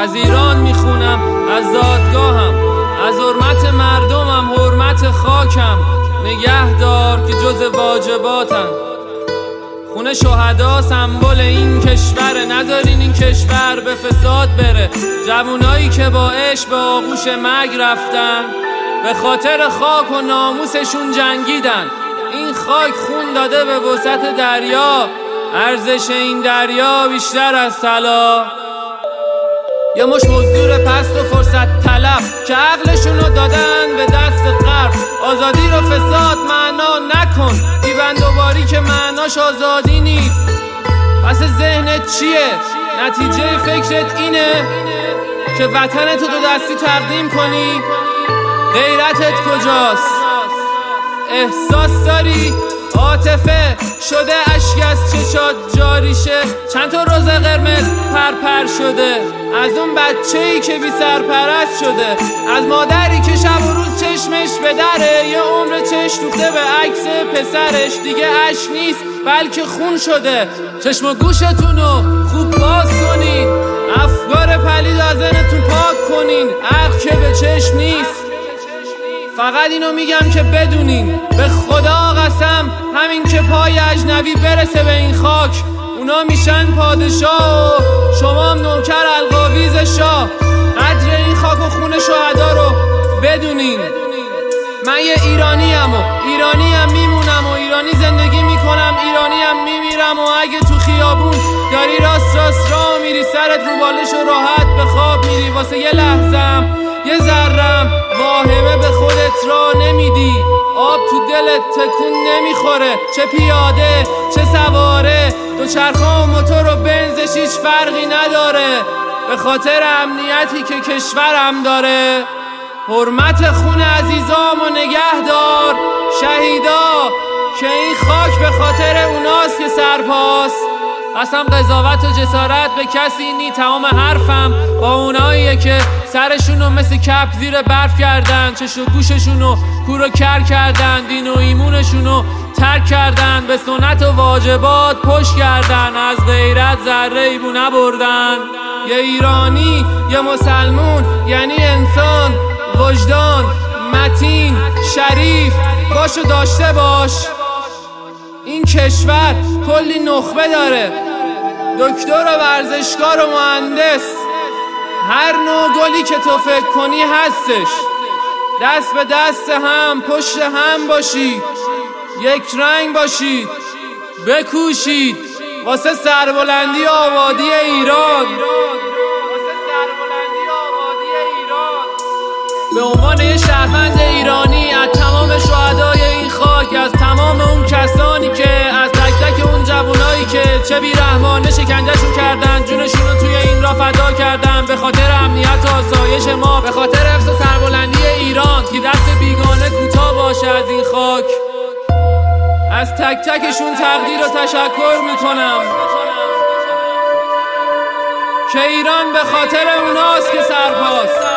از ایران میخونم، از زادگاهم، از حرمت مردمم، حرمت خاکم نگهدار که جز واجباتن. خون شهدا سمبل این کشوره، نذارین این کشور به فساد بره. جوونایی که با عشق به آغوش مرگ رفتن، به خاطر خاک و ناموسشون جنگیدن. این خاک خون داده به وسط دریا، ارزش این دریا بیشتر از طلا. یه مش مزدور پست و فرصت طلب که عقلشونو دادن به دست غرب. آزادی رو فساد معنا نکن، دیوندوباری که معناش آزادی نیست. پس ذهنت چیه؟ نتیجه فکرت اینه که وطنتو دو دستی تقدیم کنی؟ غیرتت کجاست؟ احساس داری؟ عاطفه شده اشک از چشات جاری شه؟ چند تا روز قرمز پرپر شده از اون بچه‌ای که بی سرپرست شده، از مادری که شب و روز چشمش به دره، یه عمر چشم دوخته به عکس پسرش. دیگه اشک نیست بلکه خون شده. چشم و گوشتونو خوب باز کنین، افکار پلید از ذهنتون پاک کنین. عقل که به چشم نیست. فقط اینو میگم که بدونین، به خدا قسم همین که پای اجنبی برسه به این خاک، اونا میشن پادشاه و شما هم نوکر القاویز شاه. قدر این خاک و خون شهدا رو بدونین. من یه ایرانیم و ایرانیم میمونم و ایرانی زندگی میکنم، ایرانیم میمیرم. و اگه تو خیابون داری راست راه میری، سرت رو بالش و راحت به خواب میری، واسه یه لحظم یه ذرم واهمه به خودت را نمیدی. آب تو دلت تکون نمیخوره، چه پیاده چه سواره، دوچرخه و موتور و بنزش هیچ فرقی نداره. به خاطر امنیتی که کشورم داره، حرمت خون عزیزام و نگهدار شهیدا که این خاک به خاطر اوناست که سرپاست. قسم قضاوت و جسارت به کسی نی، تمام حرفم با اوناییه که سرشونو مثل کپ زیر برف کردن، چش و گوششونو کور و کر کردن، دین و ایمونشونو ترک کردن، به سنت و واجبات پشت کردن، از غیرت ذره ای بو نبردن. یه ایرانی یه مسلمون یعنی انسان وجدان متین شریف باش و داشته باش. این کشور کلی نخبه داره، دکتر و ورزشکار و مهندس، هر نوع گلی که تو فکر کنی هستش. دست به دست هم پشت هم باشید، یک رنگ باشید، بکوشید واسه سربلندی آبادی ایران. به عنوان یه شهروند ایرانی، از تمام شهدای این خاک، از تمام اون کسانی که از تک تک اون جوانایی که چه بی‌رحمانه شکنجهشون کردن، جونشون رو توی این راه فدا کردن به خاطر امنیت و آسایش ما، به خاطر حفظ سربلندی ایران، که دست بیگانه کوتاه باشه از این خاک. از تک تکشون تقدیر و تشکر میکنم که ایران به خاطر اوناست که سرپاست.